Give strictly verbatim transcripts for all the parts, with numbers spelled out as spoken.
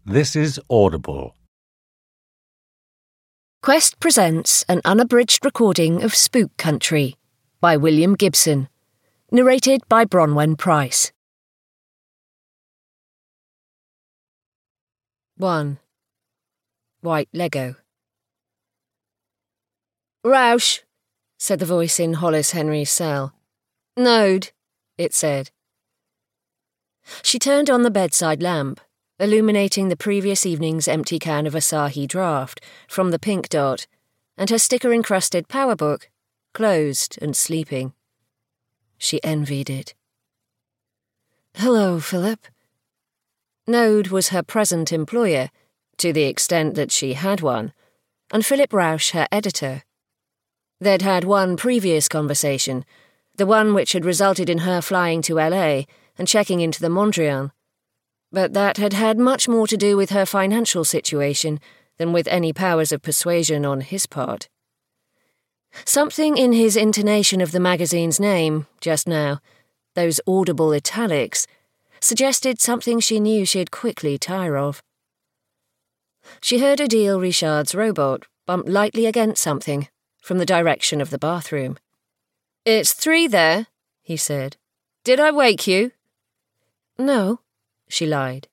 This is Audible. Quest presents an unabridged recording of Spook Country by William Gibson, narrated by Bronwen Price. one. White Lego. "Roush," said the voice in Hollis Henry's cell. "Node," it said. She turned on the bedside lamp, illuminating the previous evening's empty can of Asahi Draft from the Pink Dot, and her sticker-encrusted power book, closed and sleeping. She envied it. "Hello, Philip." Node was her present employer, to the extent that she had one, and Philip Roush her editor. They'd had one previous conversation, the one which had resulted in her flying to L A and checking into the Mondrian, but that had had much more to do with her financial situation than with any powers of persuasion on his part. Something in his intonation of the magazine's name, just now, those audible italics, suggested something she knew she'd quickly tire of. She heard Odile Richard's robot bump lightly against something from the direction of the bathroom. "It's three there," he said. "Did I wake you?" "No," she lied.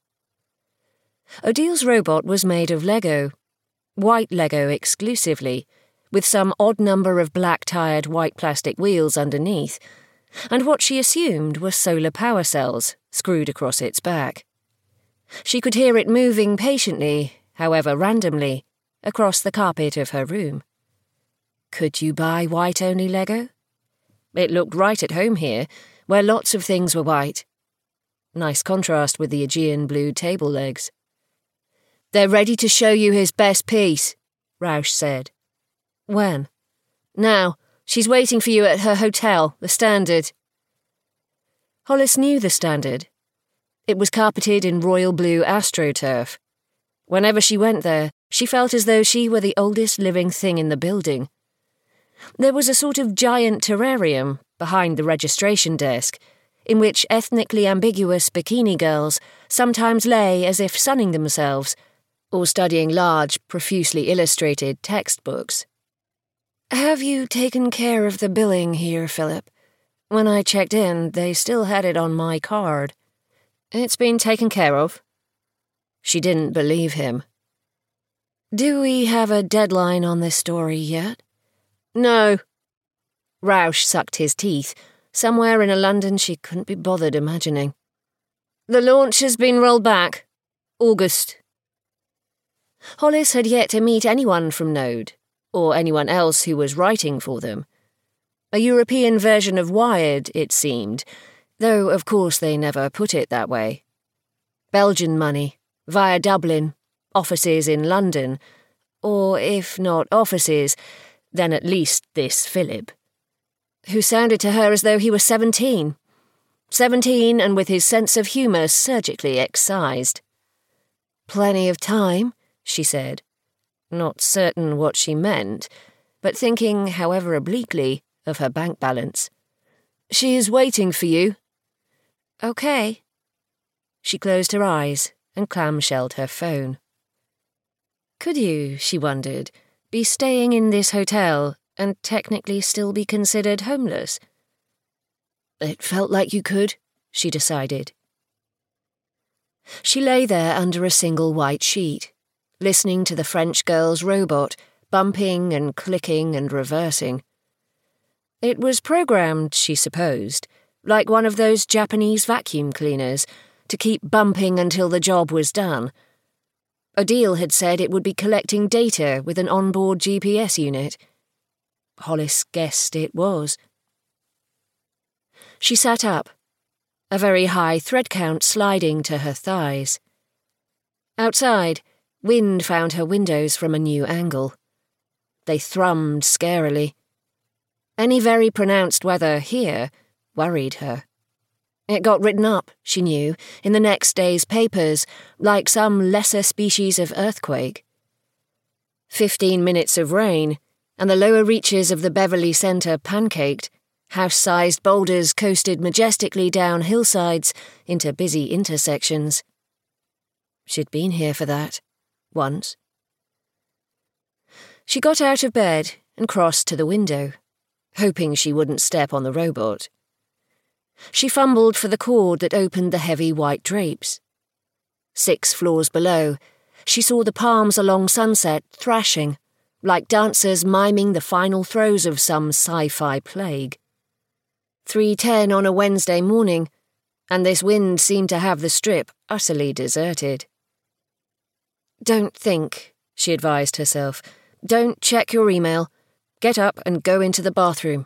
Odile's robot was made of Lego, white Lego exclusively, with some odd number of black-tired white plastic wheels underneath, and what she assumed were solar power cells screwed across its back. She could hear it moving patiently, however randomly, across the carpet of her room. Could you buy white-only Lego? It looked right at home here, where lots of things were white. Nice contrast with the Aegean blue table legs. "They're ready to show you his best piece," Roush said. "When?" "Now. She's waiting for you at her hotel, the Standard." Hollis knew the Standard. It was carpeted in royal blue astroturf. Whenever she went there, she felt as though she were the oldest living thing in the building. There was a sort of giant terrarium behind the registration desk, in which ethnically ambiguous bikini girls sometimes lay as if sunning themselves, or studying large, profusely illustrated textbooks. "Have you taken care of the billing here, Philip? When I checked in, they still had it on my card." "It's been taken care of." She didn't believe him. "Do we have a deadline on this story yet?" "No." Roush sucked his teeth, somewhere in a London she couldn't be bothered imagining. "The launch has been rolled back. August." Hollis had yet to meet anyone from Node, or anyone else who was writing for them. A European version of Wired, it seemed, though of course they never put it that way. Belgian money, via Dublin, offices in London, or if not offices, then at least this Philip, who sounded to her as though he was seventeen. Seventeen and with his sense of humour surgically excised. "Plenty of time," she said, not certain what she meant, but thinking, however obliquely, of her bank balance. "She is waiting for you." "Okay." She closed her eyes and clamshelled her phone. Could you, she wondered, be staying in this hotel and technically still be considered homeless? It felt like you could, she decided. She lay there under a single white sheet, listening to the French girl's robot, bumping and clicking and reversing. It was programmed, she supposed, like one of those Japanese vacuum cleaners, to keep bumping until the job was done. Odile had said it would be collecting data with an onboard G P S unit. Hollis guessed it was. She sat up, a very high thread count sliding to her thighs. Outside, wind found her windows from a new angle. They thrummed scarily. Any very pronounced weather here worried her. It got written up, she knew, in the next day's papers, like some lesser species of earthquake. Fifteen minutes of rain, and the lower reaches of the Beverly Center pancaked, house-sized boulders coasted majestically down hillsides into busy intersections. She'd been here for that. Once. She got out of bed and crossed to the window, hoping she wouldn't step on the robot. She fumbled for the cord that opened the heavy white drapes. Six floors below, she saw the palms along Sunset thrashing, like dancers miming the final throes of some sci-fi plague. three ten on a Wednesday morning, and this wind seemed to have the strip utterly deserted. "Don't think," she advised herself. "Don't check your email. Get up and go into the bathroom."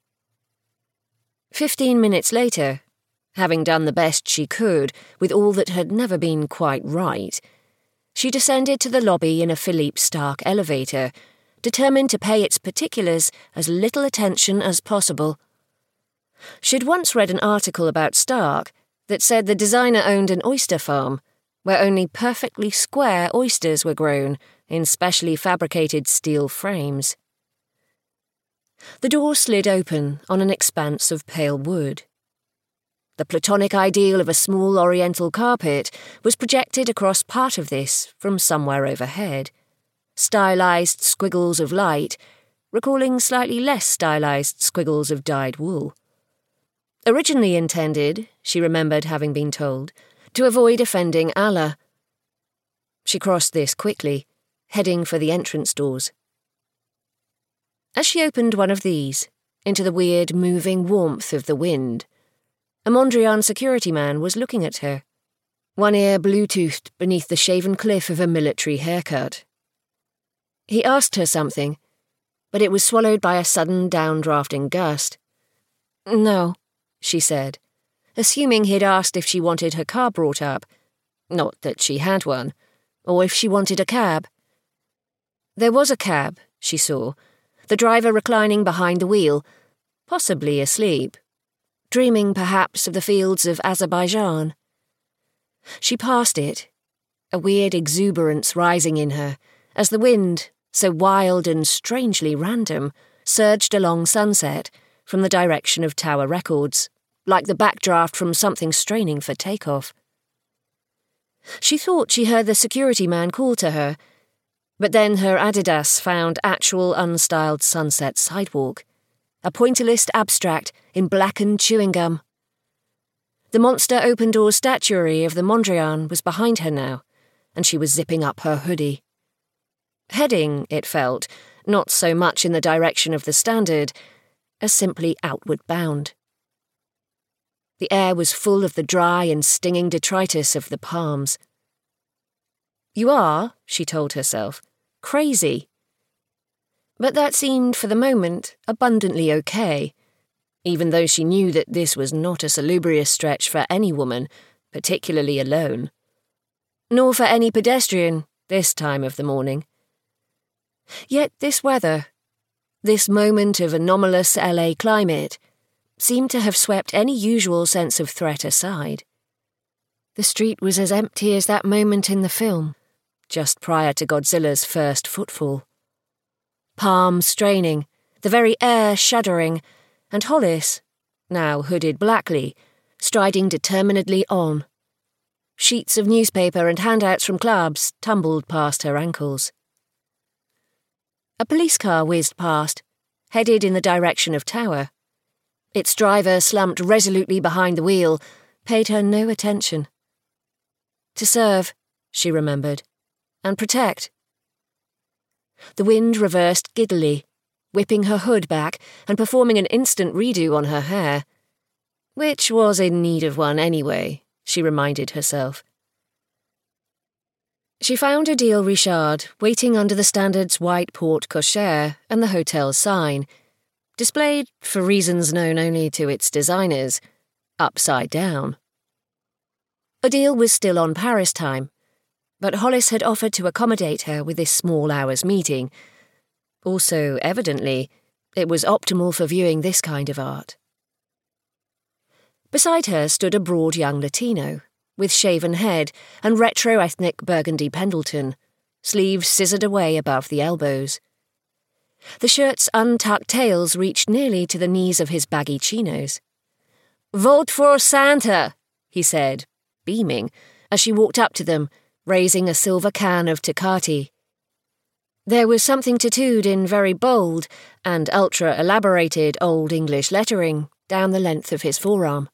Fifteen minutes later, having done the best she could with all that had never been quite right, she descended to the lobby in a Philippe Starck elevator, determined to pay its particulars as little attention as possible. She'd once read an article about Starck that said the designer owned an oyster farm where only perfectly square oysters were grown in specially fabricated steel frames. The door slid open on an expanse of pale wood. The platonic ideal of a small oriental carpet was projected across part of this from somewhere overhead, stylized squiggles of light, recalling slightly less stylized squiggles of dyed wool. Originally intended, she remembered having been told, to avoid offending Allah. She crossed this quickly, heading for the entrance doors. As she opened one of these, into the weird moving warmth of the wind, a Mondrian security man was looking at her, one ear Bluetoothed beneath the shaven cliff of a military haircut. He asked her something, but it was swallowed by a sudden downdrafting gust. "No," she said, assuming he'd asked if she wanted her car brought up. Not that she had one, or if she wanted a cab. There was a cab, she saw, the driver reclining behind the wheel, possibly asleep, dreaming perhaps of the fields of Azerbaijan. She passed it, a weird exuberance rising in her, as the wind, so wild and strangely random, surged along Sunset from the direction of Tower Records, like the backdraft from something straining for takeoff. She thought she heard the security man call to her, but then her Adidas found actual unstyled Sunset sidewalk, a pointillist abstract in blackened chewing gum. The monster open-door statuary of the Mondrian was behind her now, and she was zipping up her hoodie. Heading, it felt, not so much in the direction of the Standard, as simply outward bound. The air was full of the dry and stinging detritus of the palms. "You are," she told herself, "crazy." But that seemed, for the moment, abundantly okay, even though she knew that this was not a salubrious stretch for any woman, particularly alone. Nor for any pedestrian, this time of the morning. Yet this weather, this moment of anomalous L A climate, seemed to have swept any usual sense of threat aside. The street was as empty as that moment in the film, just prior to Godzilla's first footfall. Palms straining, the very air shuddering, and Hollis, now hooded blackly, striding determinedly on. Sheets of newspaper and handouts from clubs tumbled past her ankles. A police car whizzed past, headed in the direction of Tower. Its driver slumped resolutely behind the wheel, paid her no attention. To serve, she remembered, and protect. The wind reversed giddily, whipping her hood back and performing an instant redo on her hair, which was in need of one anyway, she reminded herself. She found Odile Richard waiting under the Standard's white porte cochere and the hotel's sign, displayed, for reasons known only to its designers, upside down. Odile was still on Paris time, but Hollis had offered to accommodate her with this small hour's meeting. Also, evidently, it was optimal for viewing this kind of art. Beside her stood a broad young Latino, with shaven head and retro-ethnic burgundy Pendleton, sleeves scissored away above the elbows. The shirt's untucked tails reached nearly to the knees of his baggy chinos. "Vote for Santa," he said, beaming, as she walked up to them, raising a silver can of Tecate. There was something tattooed in very bold and ultra-elaborated Old English lettering down the length of his forearm.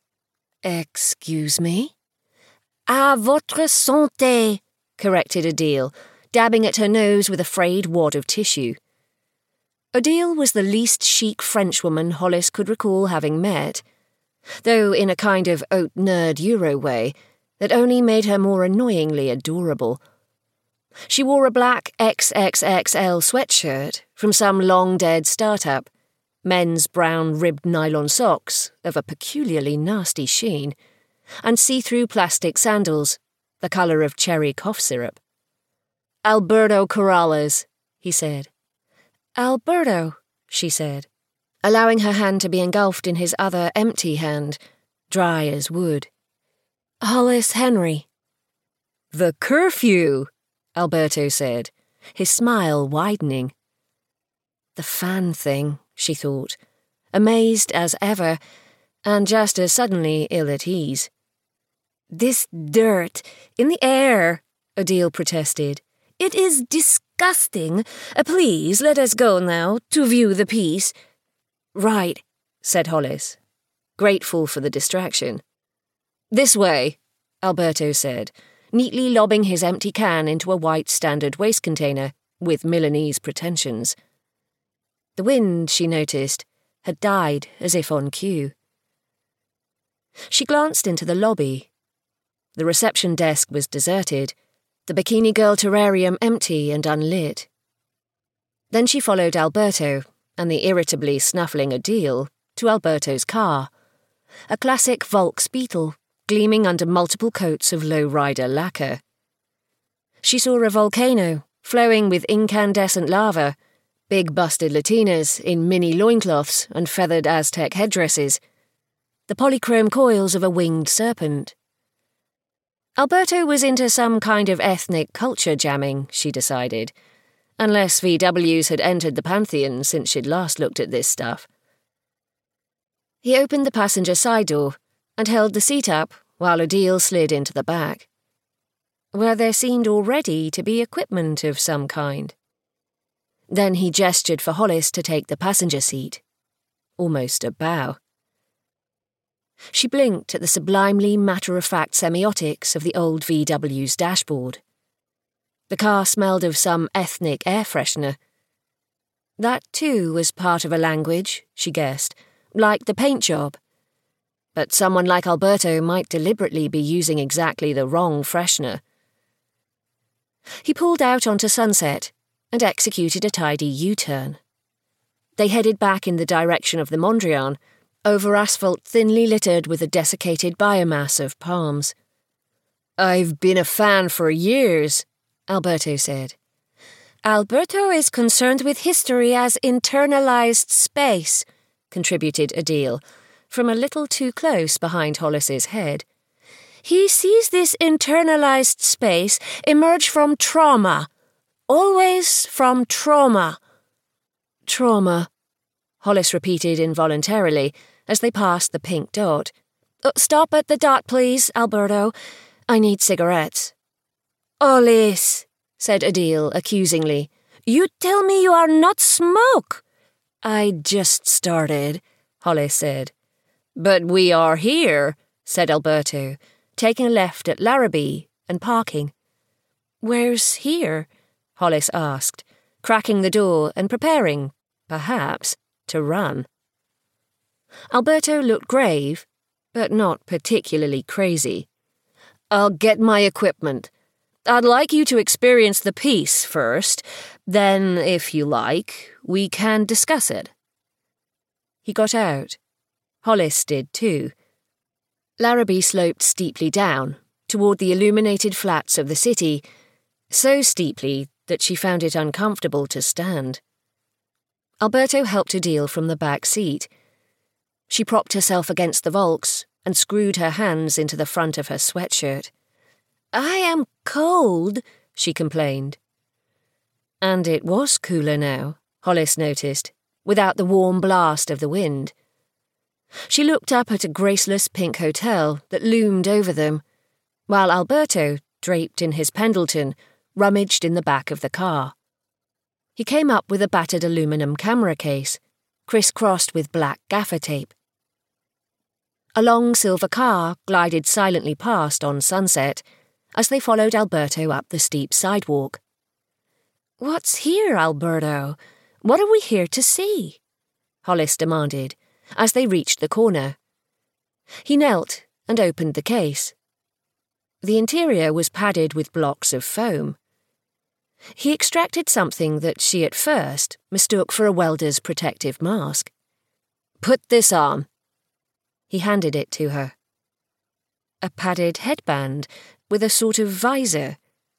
"Excuse me?" "À votre santé," corrected Odile, dabbing at her nose with a frayed wad of tissue. Odile was the least chic Frenchwoman Hollis could recall having met, though in a kind of haute nerd Euro way that only made her more annoyingly adorable. She wore a black X X X L sweatshirt from some long-dead startup, men's brown ribbed nylon socks of a peculiarly nasty sheen, and see-through plastic sandals, the colour of cherry cough syrup. "Alberto Corrales," he said. "Alberto," she said, allowing her hand to be engulfed in his other empty hand, dry as wood. "Hollis Henry." "The curfew," Alberto said, his smile widening. The fan thing, she thought, amazed as ever, and just as suddenly ill at ease. "This dirt, in the air," Odile protested. "It is disgusting. Uh, please, let us go now, to view the piece." "Right," said Hollis, grateful for the distraction. "This way," Alberto said, neatly lobbing his empty can into a white standard waste container with Milanese pretensions. The wind, she noticed, had died as if on cue. She glanced into the lobby. The reception desk was deserted, the Bikini Girl terrarium empty and unlit. Then she followed Alberto and the irritably snuffling Odile to Alberto's car, a classic Volks Beetle gleaming under multiple coats of low-rider lacquer. She saw a volcano flowing with incandescent lava, big busted Latinas in mini loincloths and feathered Aztec headdresses, the polychrome coils of a winged serpent. Alberto was into some kind of ethnic culture jamming, she decided, unless V Ws had entered the pantheon since she'd last looked at this stuff. He opened the passenger side door and held the seat up while Odile slid into the back, where there seemed already to be equipment of some kind. Then he gestured for Hollis to take the passenger seat. Almost a bow. She blinked at the sublimely matter-of-fact semiotics of the old V W's dashboard. The car smelled of some ethnic air freshener. That, too, was part of a language, she guessed, like the paint job. But someone like Alberto might deliberately be using exactly the wrong freshener. He pulled out onto Sunset and executed a tidy U-turn. They headed back in the direction of the Mondrian, over asphalt thinly littered with a desiccated biomass of palms. "I've been a fan for years," Alberto said. "Alberto is concerned with history as internalized space," contributed Odile, from a little too close behind Hollis's head. "He sees this internalized space emerge from trauma. Always from trauma." "Trauma," Hollis repeated involuntarily as they passed the pink dot. Uh, "Stop at the dot, please, Alberto. I need cigarettes." "Hollis," said Odile accusingly. "You tell me you are not smoke." "I just started," Hollis said. "But we are here," said Alberto, taking a left at Larrabee and parking. "Where's here?" Hollis asked, cracking the door and preparing, perhaps, to run. Alberto looked grave, but not particularly crazy. "I'll get my equipment. I'd like you to experience the piece first. Then, if you like, we can discuss it." He got out. Hollis did too. Larrabee sloped steeply down, toward the illuminated flats of the city, so steeply that she found it uncomfortable to stand. Alberto helped Odile from the back seat. She propped herself against the Volks and screwed her hands into the front of her sweatshirt. "I am cold," she complained. And it was cooler now, Hollis noticed, without the warm blast of the wind. She looked up at a graceless pink hotel that loomed over them, while Alberto, draped in his Pendleton, rummaged in the back of the car. He came up with a battered aluminum camera case, criss-crossed with black gaffer tape. A long silver car glided silently past on Sunset as they followed Alberto up the steep sidewalk. "What's here, Alberto? What are we here to see?" Hollis demanded as they reached the corner. He knelt and opened the case. The interior was padded with blocks of foam. He extracted something that she at first mistook for a welder's protective mask. "Put this on." He handed it to her. A padded headband with a sort of visor.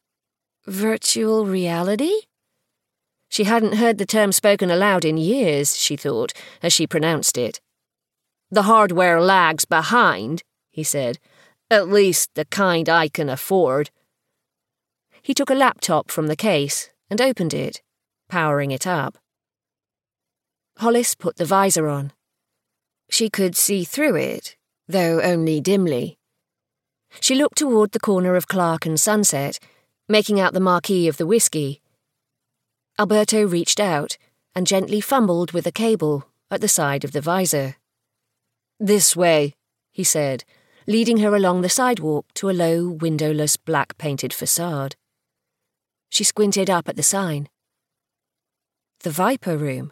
Virtual reality? She hadn't heard the term spoken aloud in years, she thought, as she pronounced it. "The hardware lags behind," he said. "At least the kind I can afford." He took a laptop from the case and opened it, powering it up. Hollis put the visor on. She could see through it, though only dimly. She looked toward the corner of Clark and Sunset, making out the marquee of the whiskey. Alberto reached out and gently fumbled with a cable at the side of the visor. "This way," he said, leading her along the sidewalk to a low, windowless, black-painted facade. She squinted up at the sign. The Viper Room.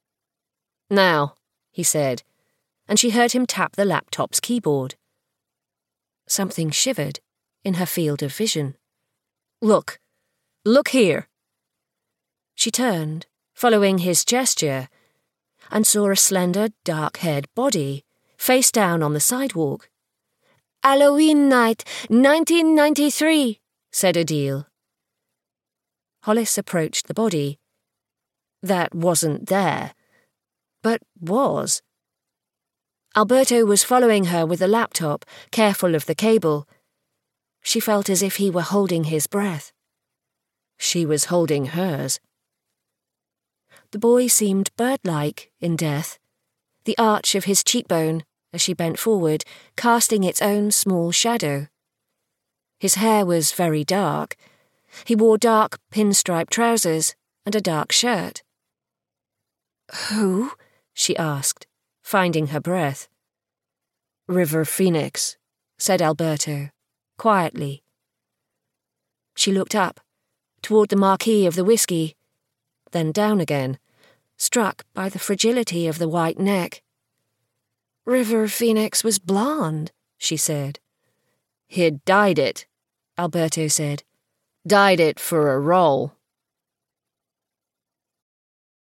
"Now," he said, and she heard him tap the laptop's keyboard. Something shivered in her field of vision. "Look. Look here." She turned, following his gesture, and saw a slender, dark-haired body face down on the sidewalk. "Halloween night, nineteen ninety-three, said Adele. Hollis approached the body. That wasn't there, but was. Alberto was following her with the laptop, careful of the cable. She felt as if he were holding his breath. She was holding hers. The boy seemed bird-like in death, the arch of his cheekbone, as she bent forward, casting its own small shadow. His hair was very dark. He wore dark pinstripe trousers and a dark shirt. "Who?" she asked, finding her breath. "River Phoenix," said Alberto, quietly. She looked up, toward the marquee of the whiskey, then down again, struck by the fragility of the white neck. "River Phoenix was blonde," she said. "He'd dyed it," Alberto said. "Dyed it for a role."